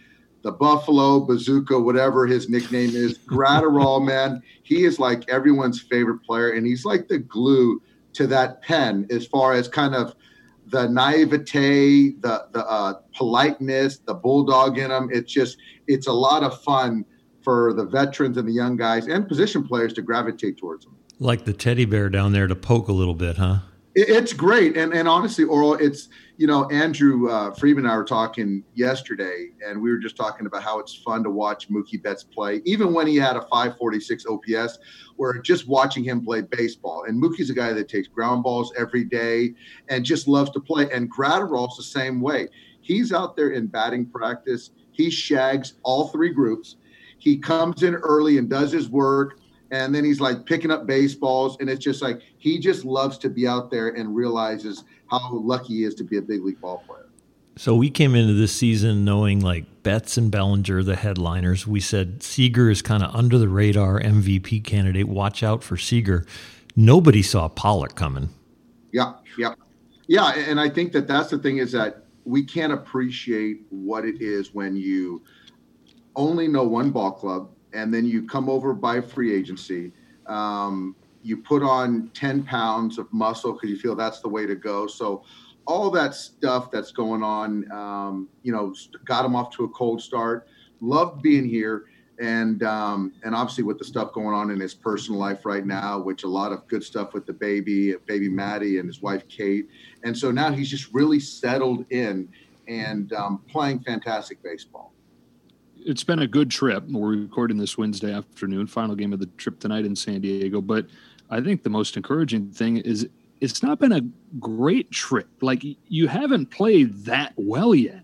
the Buffalo Bazooka, whatever his nickname is. Graterol, man, he is like everyone's favorite player, and he's like the glue to that pen as far as kind of the naivete, the the uh, politeness, the bulldog in him. It's just, it's a lot of fun for the veterans and the young guys and position players to gravitate towards him. Like the teddy bear down there to poke a little bit, huh? It, it's great. And and honestly, Oral, it's, you know, Andrew uh, Friedman and I were talking yesterday, and we were just talking about how it's fun to watch Mookie Betts play, even when he had a five forty-six O P S, where just watching him play baseball. And Mookie's a guy that takes ground balls every day and just loves to play. And Graterol's the same way. He's out there in batting practice. He shags all three groups. He comes in early and does his work, and then he's like picking up baseballs. And it's just like, he just loves to be out there and realizes how lucky he is to be a big league ball player. So we came into this season knowing like Betts and Bellinger, the headliners. We said Seager is kind of under the radar M V P candidate. Watch out for Seager. Nobody saw Pollock coming. Yeah, yeah. Yeah, and I think that that's the thing, is that we can't appreciate what it is when you only know one ball club, and then you come over by free agency. Um, you put on ten pounds of muscle because you feel that's the way to go. So all that stuff that's going on, um, you know, got him off to a cold start. Loved being here. And um, and obviously with the stuff going on in his personal life right now, which a lot of good stuff with the baby, baby Maddie and his wife, Kate. And so now he's just really settled in and um, playing fantastic baseball. It's been a good trip. We're recording this Wednesday afternoon, final game of the trip tonight in San Diego. But I think the most encouraging thing is it's not been a great trip. Like, you haven't played that well yet.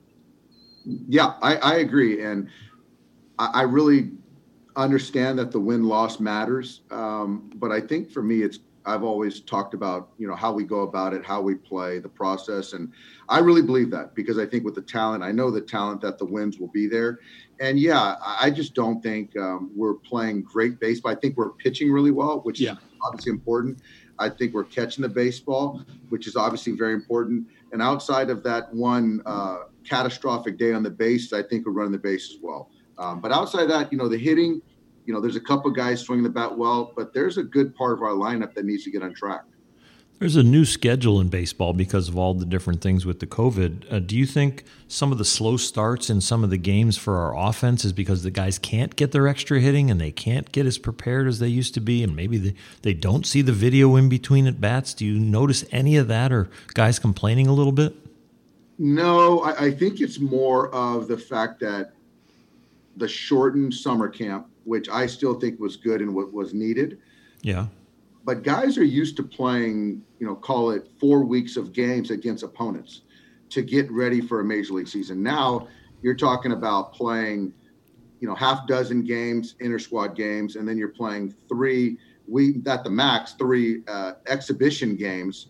Yeah, I, I agree. And I, I really understand that the win-loss matters. Um, but I think for me, it's I've always talked about, you know, how we go about it, how we play, the process. And I really believe that, because I think with the talent, I know the talent that the wins will be there. And yeah, I just don't think um, we're playing great baseball. I think we're pitching really well, which yeah. is obviously important. I think we're catching the baseball, which is obviously very important. And outside of that one uh, catastrophic day on the base, I think we're running the base as well. Um, but outside of that, you know, the hitting, you know, there's a couple guys swinging the bat well, but there's a good part of our lineup that needs to get on track. There's a new schedule in baseball because of all the different things with the COVID. Uh, do you think some of the slow starts in some of the games for our offense is because the guys can't get their extra hitting and they can't get as prepared as they used to be, and maybe they, they don't see the video in between at bats? Do you notice any of that, or guys complaining a little bit? No, I, I think it's more of the fact that the shortened summer camp, which I still think was good and what was needed. Yeah. But guys are used to playing, you know, call it four weeks of games against opponents to get ready for a major league season. Now you're talking about playing, you know, half dozen games, inter-squad games, and then you're playing three, we at the max, three uh, exhibition games.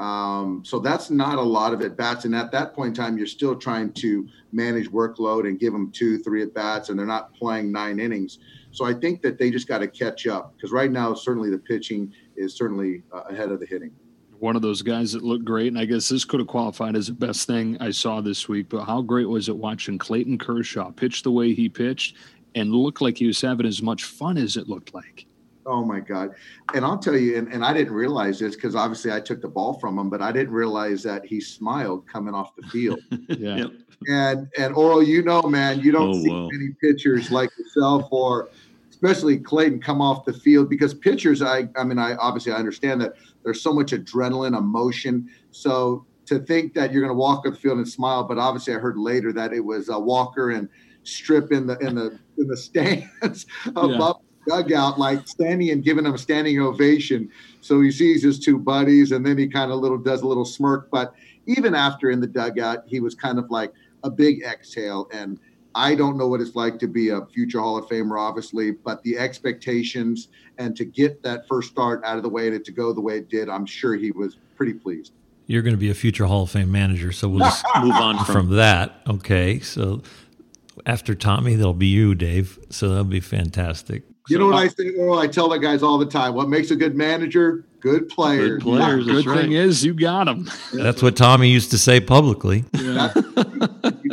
Um, so that's not a lot of at-bats. And at that point in time, you're still trying to manage workload and give them two, three at-bats, and they're not playing nine innings. So I think that they just got to catch up, because right now, certainly the pitching is certainly uh, ahead of the hitting. One of those guys that looked great, and I guess this could have qualified as the best thing I saw this week, but how great was it watching Clayton Kershaw pitch the way he pitched and looked like he was having as much fun as it looked like? Oh, my God. And I'll tell you, and, and I didn't realize this because obviously I took the ball from him, but I didn't realize that he smiled coming off the field. yeah. Yep. And, and Oral, you know, man, you don't oh, see wow. many pitchers like yourself, or especially Clayton, come off the field, because pitchers, I, I mean, I obviously I understand that there's so much adrenaline, emotion. So to think that you're going to walk up the field and smile, but obviously I heard later that it was a Walker and Strip in the in the in the stands above. Yeah. Dugout, like standing and giving him a standing ovation. So he sees his two buddies, and then he kind of little does a little smirk. But even after in the dugout, he was kind of like a big exhale. And I don't know what it's like to be a future Hall of Famer, obviously, but the expectations and to get that first start out of the way and it to go the way it did, I'm sure he was pretty pleased. You're going to be a future Hall of Fame manager, so we'll just move on from, from that. Okay, so after Tommy, there'll be you, Dave. So that'll be fantastic. You know what I say? Well, I tell the guys all the time, what makes a good manager? Good players. Good players. Yeah, good right. thing is you got them. That's what Tommy used to say publicly. Yeah. You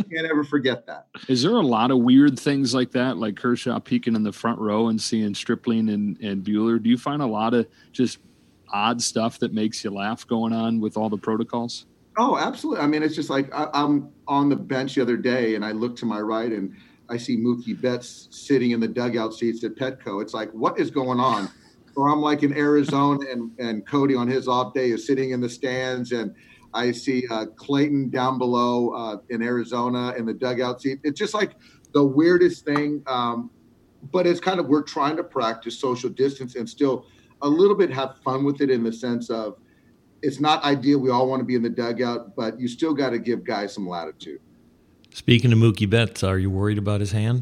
can't ever forget that. Is there a lot of weird things like that, like Kershaw peeking in the front row and seeing Stripling and, and Buehler? Do you find a lot of just odd stuff that makes you laugh going on with all the protocols? Oh, absolutely. I mean, it's just like I, I'm on the bench the other day and I look to my right and I see Mookie Betts sitting in the dugout seats at Petco. It's like, what is going on? Or I'm like in Arizona and, and Cody on his off day is sitting in the stands, and I see uh, Clayton down below uh, in Arizona in the dugout seat. It's just like the weirdest thing. Um, but it's kind of, we're trying to practice social distance and still a little bit have fun with it in the sense of it's not ideal. We all want to be in the dugout, but you still got to give guys some latitude. Speaking of Mookie Betts, are you worried about his hand?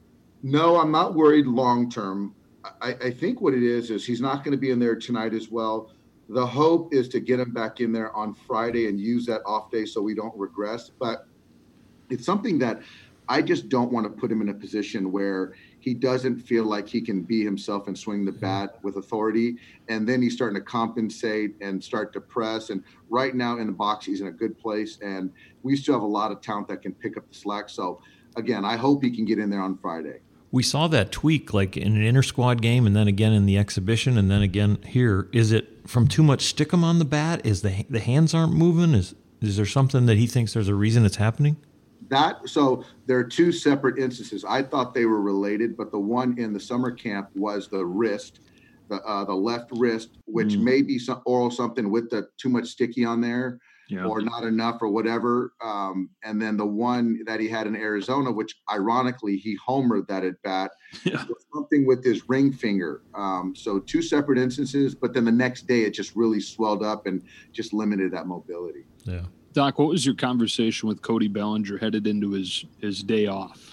No, I'm not worried long term. I, I think what it is is he's not going to be in there tonight as well. The hope is to get him back in there on Friday and use that off day so we don't regress. But it's something that I just don't want to put him in a position where he doesn't feel like he can be himself and swing the bat with authority. And then he's starting to compensate and start to press. And right now in the box, he's in a good place. And we still have a lot of talent that can pick up the slack. So, again, I hope he can get in there on Friday. We saw that tweak like in an inter-squad game and then again in the exhibition and then again here. Is it from too much stickum on the bat? Is the the hands aren't moving? Is is there something that he thinks there's a reason it's happening? That so there are two separate instances. I thought they were related, but the one in the summer camp was the wrist, the uh, the left wrist, which mm. may be some oral something with the too much sticky on there, yeah. or not enough or whatever. Um, and then the one that he had in Arizona, which ironically he homered that at bat, yeah. was something with his ring finger. Um, so two separate instances, but then the next day it just really swelled up and just limited that mobility. Yeah. Doc, what was your conversation with Cody Bellinger headed into his, his day off?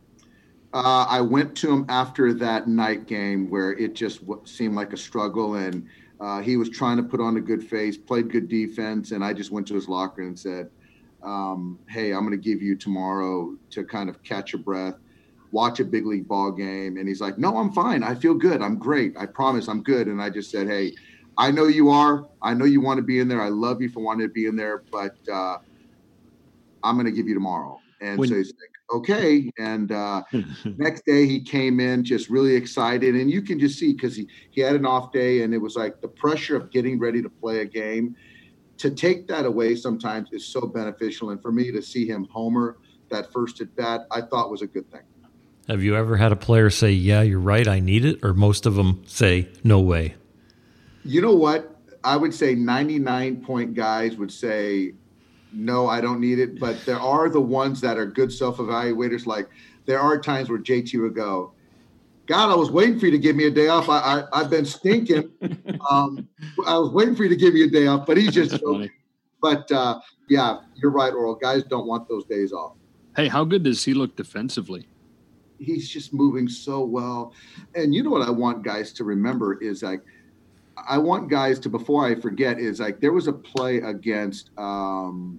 Uh, I went to him after that night game where it just w- seemed like a struggle, and uh, he was trying to put on a good face, played good defense, and I just went to his locker and said, um, hey, I'm going to give you tomorrow to kind of catch your breath, watch a big league ball game. And he's like, no, I'm fine. I feel good. I'm great. I promise I'm good. And I just said, hey, I know you are. I know you want to be in there. I love you for wanting to be in there, but uh, I'm going to give you tomorrow. And when, so he's like, okay. And uh, next day he came in just really excited. And you can just see because he, he had an off day and it was like the pressure of getting ready to play a game. To take that away sometimes is so beneficial. And for me to see him homer that first at bat, I thought was a good thing. Have you ever had a player say, yeah, you're right, I need it? Or most of them say, no way? You know what? I would say ninety-nine point guys would say, no, I don't need it. But there are the ones that are good self-evaluators. Like there are times where J T would go, God, I was waiting for you to give me a day off. I, I, I've been stinking. um, I was waiting for you to give me a day off. But he's just joking. But, uh, yeah, you're right, Oral. Guys don't want those days off. Hey, how good does he look defensively? He's just moving so well. And you know what I want guys to remember is like, I want guys to, before I forget, is like there was a play against, um,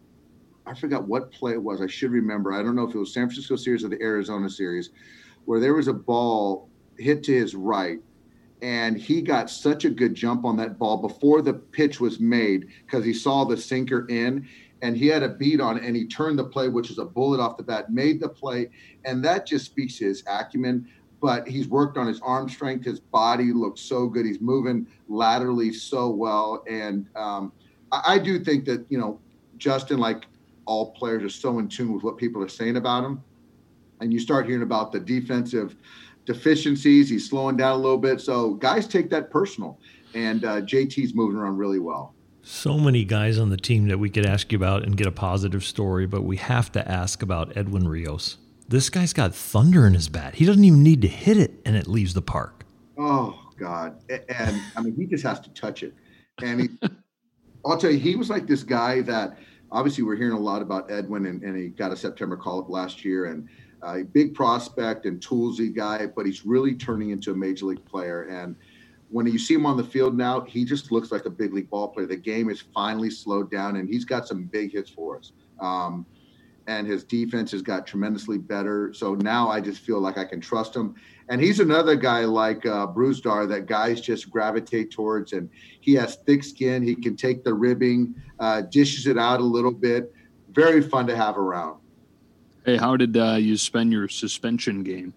I forgot what play it was. I should remember. I don't know if it was San Francisco series or the Arizona series, where there was a ball hit to his right, and he got such a good jump on that ball before the pitch was made because he saw the sinker in, and he had a beat on it, and he turned the play, which is a bullet off the bat, made the play, and that just speaks to his acumen. But he's worked on his arm strength. His body looks so good. He's moving laterally so well. And um, I, I do think that, you know, Justin, like all players, are so in tune with what people are saying about him. And you start hearing about the defensive deficiencies. He's slowing down a little bit. So guys take that personal. And uh, J T's moving around really well. So many guys on the team that we could ask you about and get a positive story, but we have to ask about Edwin Rios. This guy's got thunder in his bat. He doesn't even need to hit it, and it leaves the park. Oh, God. And, I mean, he just has to touch it. And he, I'll tell you, he was like this guy that obviously we're hearing a lot about Edwin, and, and he got a September call-up last year, and uh, a big prospect and toolsy guy, but he's really turning into a major league player. And when you see him on the field now, he just looks like a big league ball player. The game is finally slowed down, and he's got some big hits for us. Um, and his defense has got tremendously better. So now I just feel like I can trust him. And he's another guy like uh, Brusdar that guys just gravitate towards, and he has thick skin. He can take the ribbing, uh, dishes it out a little bit. Very fun to have around. Hey, how did uh, you spend your suspension game?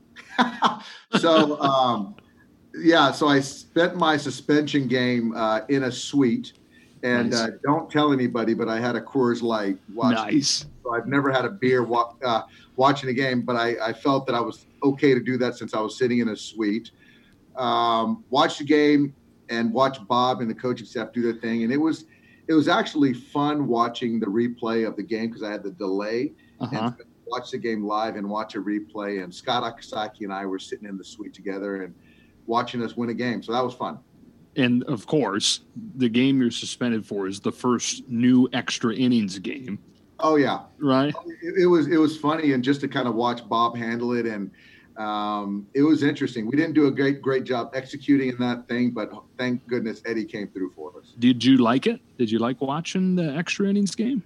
so, um, yeah, so I spent my suspension game uh, in a suite, and nice. uh, don't tell anybody, but I had a Coors Light. Nice. So I've never had a beer wa- uh, watching a game, but I, I felt that I was okay to do that since I was sitting in a suite. Um, watched the game and watched Bob and the coaching staff do their thing, and it was it was actually fun watching the replay of the game because I had the delay. Uh-huh. And watch the game live and watch a replay. And Scott Akasaki and I were sitting in the suite together and watching us win a game. So that was fun. And of course, the game you're suspended for is the first new extra innings game. Oh yeah, right. It, it was it was funny, and just to kind of watch Bob handle it, and um, it was interesting. We didn't do a great great job executing in that thing, but thank goodness Eddie came through for us. Did you like it? Did you like watching the extra innings game?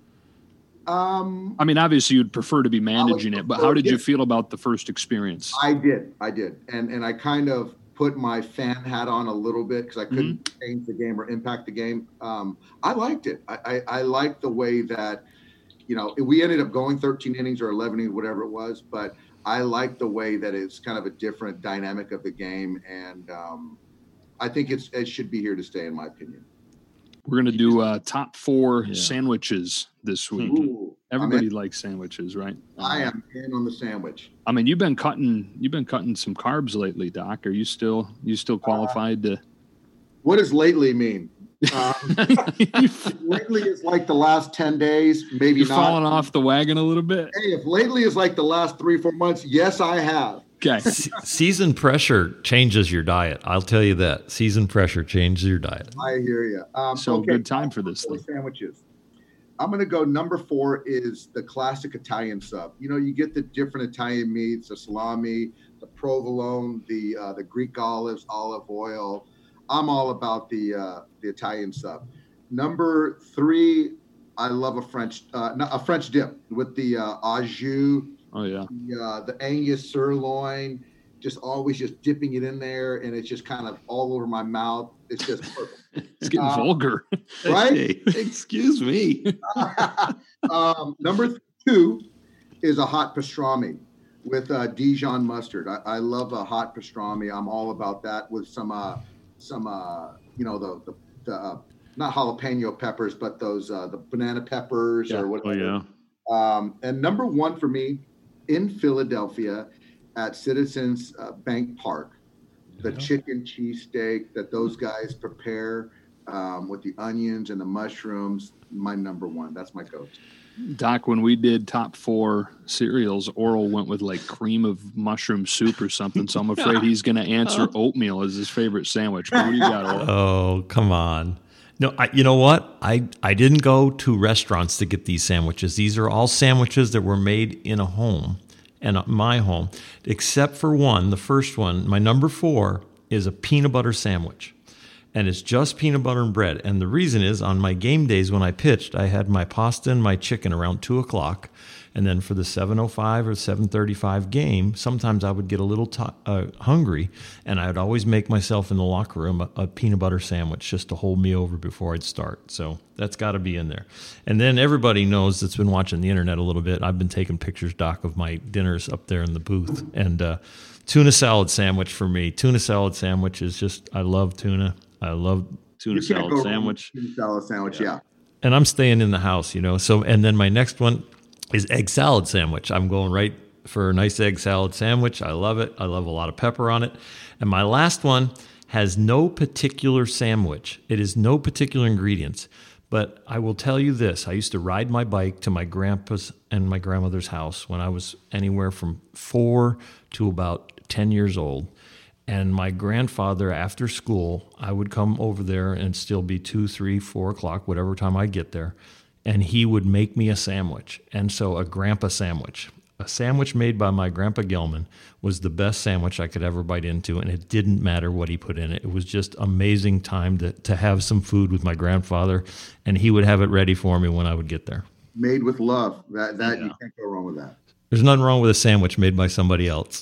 Um, I mean, obviously you'd prefer to be managing it, but how did you feel about the first experience? I did, I did, and and I kind of put my fan hat on a little bit because I couldn't mm-hmm. change the game or impact the game. Um, I liked it. I, I, I liked the way that, you know, we ended up going thirteen innings or eleven innings, whatever it was, but I like the way that it's kind of a different dynamic of the game, and um, I think it's it should be here to stay, in my opinion. We're going to do uh, top four yeah. sandwiches this week. Ooh, Everybody likes sandwiches, right? I am in on the sandwich. I mean, you've been cutting you've been cutting some carbs lately, Doc. Are you still you still qualified uh, to? What does lately mean? Um, lately is like the last ten days, maybe You're not. falling off the wagon a little bit. Hey, if lately is like the last three four months, yes, I have. Okay. Season pressure changes your diet. I'll tell you that. Season pressure changes your diet. I hear you. Um, so okay, good time for this thing. Sandwiches. I'm going to go number four is the classic Italian sub. You know, you get the different Italian meats, the salami, the provolone, the uh, the Greek olives, olive oil. I'm all about the uh, the Italian sub. Number three, I love a French uh, a French dip with the uh, au jus. Oh yeah, the, uh, the Angus sirloin, just always just dipping it in there, and it's just kind of all over my mouth. It's just perfect. It's getting um, vulgar, right? Hey, excuse me. um, number two is a hot pastrami with uh, Dijon mustard. I, I love a hot pastrami. I'm all about that with some uh, some uh, you know the the, the uh, not jalapeno peppers, but those uh, the banana peppers yeah. or whatever. Oh yeah. Um, and number one for me in Philadelphia at Citizens uh, Bank Park, the yeah. chicken cheesesteak that those guys prepare um, with the onions and the mushrooms, my number one. That's my go-to. Doc, when we did top four cereals, Oral went with like cream of mushroom soup or something. So I'm afraid he's going to answer oatmeal as his favorite sandwich. What do you got, Oral? Oh, come on. No, I, you know what? I, I didn't go to restaurants to get these sandwiches. These are all sandwiches that were made in a home, and my home, except for one, the first one. My number four is a peanut butter sandwich, and it's just peanut butter and bread. And the reason is, on my game days when I pitched, I had my pasta and my chicken around two o'clock. And then for the seven oh five or seven thirty-five game, sometimes I would get a little t- uh, hungry, and I would always make myself in the locker room a, a peanut butter sandwich just to hold me over before I'd start. So that's got to be in there. And then everybody knows that's been watching the internet a little bit. I've been taking pictures, Doc, of my dinners up there in the booth. And uh, tuna salad sandwich for me. Tuna salad sandwich is just, I love tuna. I love tuna salad sandwich. Tuna salad sandwich, yeah. yeah. And I'm staying in the house, you know. So, and then my next one is egg salad sandwich. I'm going right for a nice egg salad sandwich. I love it. I love a lot of pepper on it. And my last one has no particular sandwich. It is no particular ingredients. But I will tell you this. I used to ride my bike to my grandpa's and my grandmother's house when I was anywhere from four to about ten years old. And my grandfather, after school, I would come over there and still be two, three, four o'clock, whatever time I get there. And he would make me a sandwich. And so a grandpa sandwich, a sandwich made by my grandpa Gelman, was the best sandwich I could ever bite into. And it didn't matter what he put in it. It was just amazing time to, to have some food with my grandfather. And he would have it ready for me when I would get there. Made with love. That, that yeah. You can't go wrong with that. There's nothing wrong with a sandwich made by somebody else.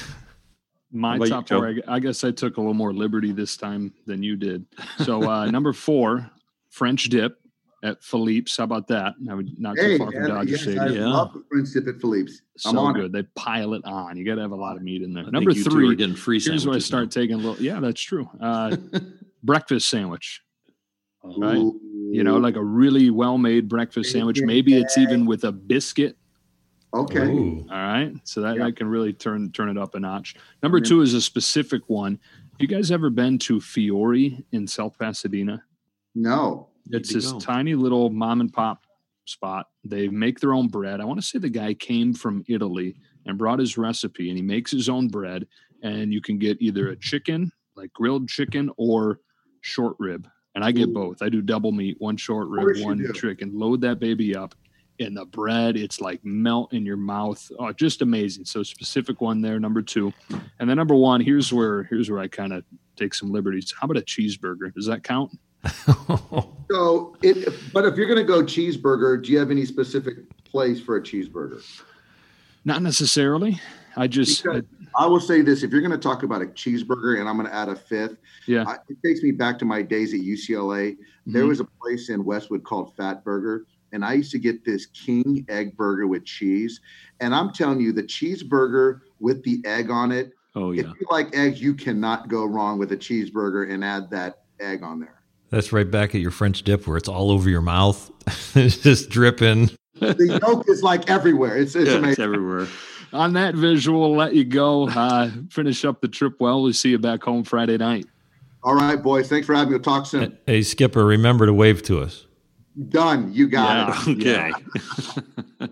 My top four, I guess I took a little more liberty this time than you did. So uh, number four, French dip. at Philippe's. How about that? I would not Hey, too far from and, Dodger yes, Stadium. I Yeah. love the French dip at Philippe's. I'm So on good. it. They pile it on. You got to have a lot of meat in there. I Number think you two three. are getting free Here's where I sandwiches start now. taking a little. Yeah, that's true. Uh, breakfast sandwich. Right. Ooh. You know, like a really well-made breakfast sandwich. Maybe it's even with a biscuit. Okay. Ooh. All right. So that, Yeah. that can really turn turn it up a notch. Number Yeah. two is a specific one. You guys ever been to Fiore in South Pasadena? No. It's to this go. tiny little mom and pop spot. They make their own bread. I want to say the guy came from Italy and brought his recipe, and he makes his own bread. And you can get either a chicken, like grilled chicken, or short rib. And I get Ooh. both. I do double meat, one short Of rib, course you one do. chicken. Load that baby up. And the bread, it's like melt in your mouth. Oh, just amazing. So specific one there, number two. And then number one, here's where here's where I kind of take some liberties. How about a cheeseburger? Does that count? So, it, but if you're going to go cheeseburger, do you have any specific place for a cheeseburger? Not necessarily. I just Because I will say this: if you're going to talk about a cheeseburger, and I'm going to add a fifth, yeah. I, it takes me back to my days at U C L A. There Mhm. was a place in Westwood called Fat Burger, and I used to get this king egg burger with cheese. And I'm telling you, the cheeseburger with the egg on it. Oh, If yeah. you like eggs, you cannot go wrong with a cheeseburger and add that egg on there. That's right back at your French dip where it's all over your mouth. It's just dripping. The yolk is like everywhere. It's it's Yeah, amazing. it's everywhere. On that visual, let you go. Uh, finish up the trip well. We'll see you back home Friday night. All right, boys. Thanks for having me. We'll talk soon. Hey, Skipper, remember to wave to us. Done. You got it. Yeah. Okay.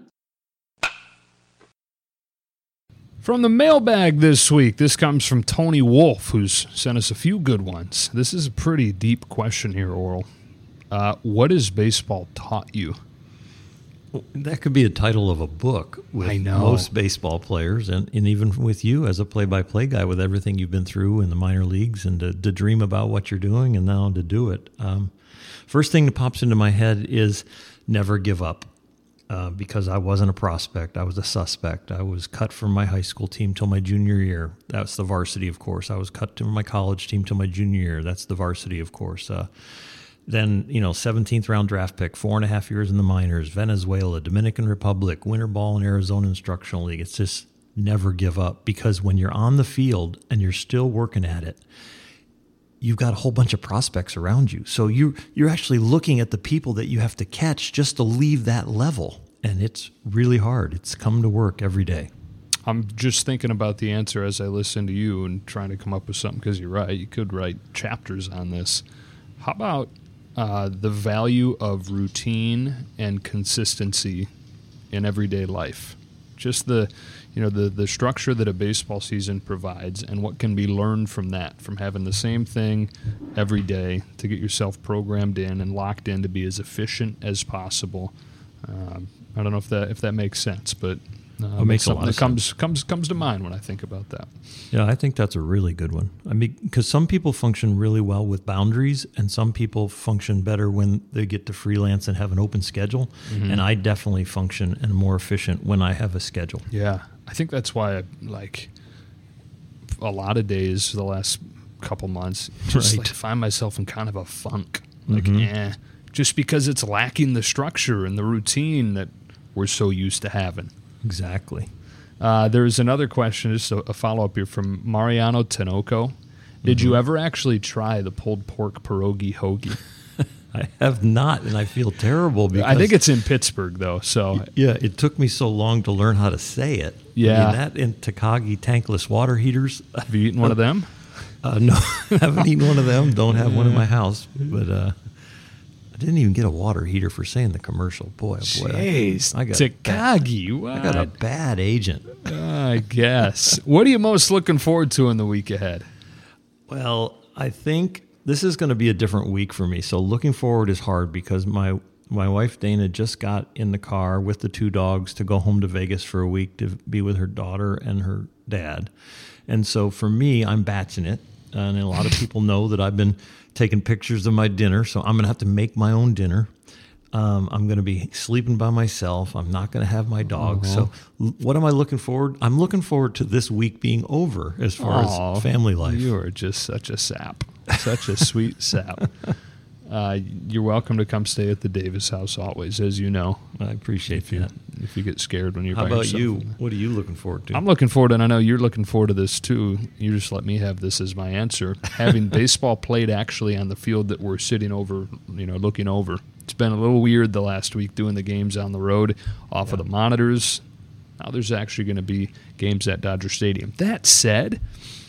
From the mailbag this week, this comes from Tony Wolf, who's sent us a few good ones. This is a pretty deep question here, Oral. Uh, what has baseball taught you? That could be a title of a book with I know. most baseball players, and, and even with you as a play-by-play guy with everything you've been through in the minor leagues, and to, to dream about what you're doing and now to do it. Um, first thing that pops into my head is never give up. Uh, because I wasn't a prospect. I was a suspect. I was cut from my high school team till my junior year. That's the varsity, of course. I was cut from my college team till my junior year. That's the varsity, of course. Uh, then, you know, seventeenth round draft pick, four and a half years in the minors, Venezuela, Dominican Republic, winter ball in Arizona Instructional League. It's just never give up, because when you're on the field and you're still working at it, you've got a whole bunch of prospects around you. So you, you're actually looking at the people that you have to catch just to leave that level. And it's really hard. It's come to work every day. I'm just thinking about the answer as I listen to you and trying to come up with something, because you're right. You could write chapters on this. How about uh, the value of routine and consistency in everyday life? Just the, you know, the, the structure that a baseball season provides and what can be learned from that, from having the same thing every day to get yourself programmed in and locked in to be as efficient as possible. Um, I don't know if that if that makes sense, but uh, It makes a something lot of that comes comes comes to mind when I think about that. Yeah, I think that's a really good one. I mean, because some people function really well with boundaries, and some people function better when they get to freelance and have an open schedule. Mm-hmm. And I definitely function and more efficient when I have a schedule. Yeah, I think that's why I like a lot of days the last couple months just Right. like find myself in kind of a funk, like eh, just because it's lacking the structure and the routine that we're so used to having. Exactly. Uh, there's another question, just a, a follow-up here from Mariano Tinoco. Did you ever actually try the pulled pork pierogi hoagie? I have not, and I feel terrible because I think it's in Pittsburgh, though. So yeah, it took me so long to learn how to say it. Yeah. I mean, that and Takagi tankless water heaters. have you eaten one of them? Uh, no, I haven't eaten one of them. Don't have one in my house. But uh, I didn't even get a water heater for saying the commercial. Boy, oh boy. Jeez, I, I got Takagi. What? I got a bad agent. I guess. What are you most looking forward to in the week ahead? Well, I think this is going to be a different week for me. So looking forward is hard because my my wife Dana just got in the car with the two dogs to go home to Vegas for a week to be with her daughter and her dad. And so for me, I'm batching it. And a lot of people know that I've been taking pictures of my dinner. So I'm going to have to make my own dinner. Um, I'm going to be sleeping by myself. I'm not going to have my dogs. So l- what am I looking forward? I'm looking forward to this week being over as far Aw, as family life. You are just such a sap. Such a sweet sap. Uh, you're welcome to come stay at the Davis house always, as you know. I appreciate if you, that. If you get scared when you're How by about yourself. you? What are you looking forward to? I'm looking forward, and I know you're looking forward to this too. You just let me have this as my answer. Having baseball played actually on the field that we're sitting over, you know, looking over. It's been a little weird the last week doing the games on the road off yeah. of the monitors. Now there's actually going to be games at Dodger Stadium. That said,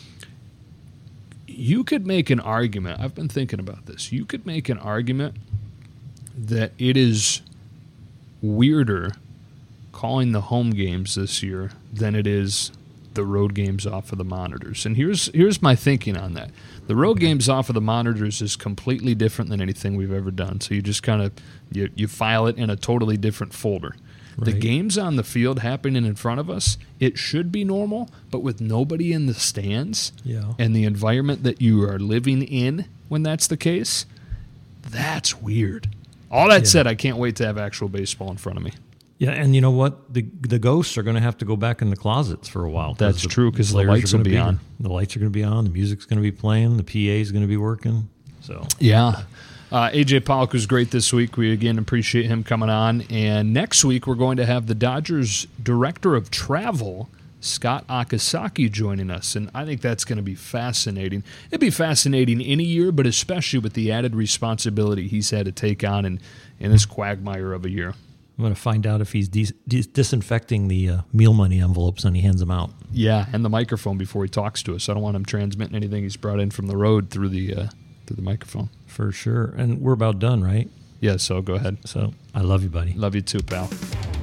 you could make an argument. I've been thinking about this. You could make an argument that it is weirder calling the home games this year than it is the road games off of the monitors. And here's here's my thinking on that. The road games off of the monitors is completely different than anything we've ever done. So you just kind of you, you file it in a totally different folder. Right. The games on the field happening in front of us, it should be normal, but with nobody in the stands yeah. and the environment that you are living in when that's the case, that's weird. All that yeah. said, I can't wait to have actual baseball in front of me. Yeah, and you know what? The the ghosts are going to have to go back in the closets for a while. That's true, because the lights will be on. The lights are going to be on. The music's going to be playing. The P A is going to be working. So yeah. Uh, A J Pollock was great this week. We, again, appreciate him coming on. And next week, we're going to have the Dodgers Director of Travel, Scott Akasaki, joining us. And I think that's going to be fascinating. It'd be fascinating any year, but especially with the added responsibility he's had to take on in, in this quagmire of a year. I'm going to find out if he's dis- dis- disinfecting the uh, meal money envelopes when he hands them out. Yeah, and the microphone before he talks to us. I don't want him transmitting anything he's brought in from the road through the uh, through the microphone. For sure. And we're about done, right? Yeah, so go ahead. So I love you, buddy. Love you too, pal.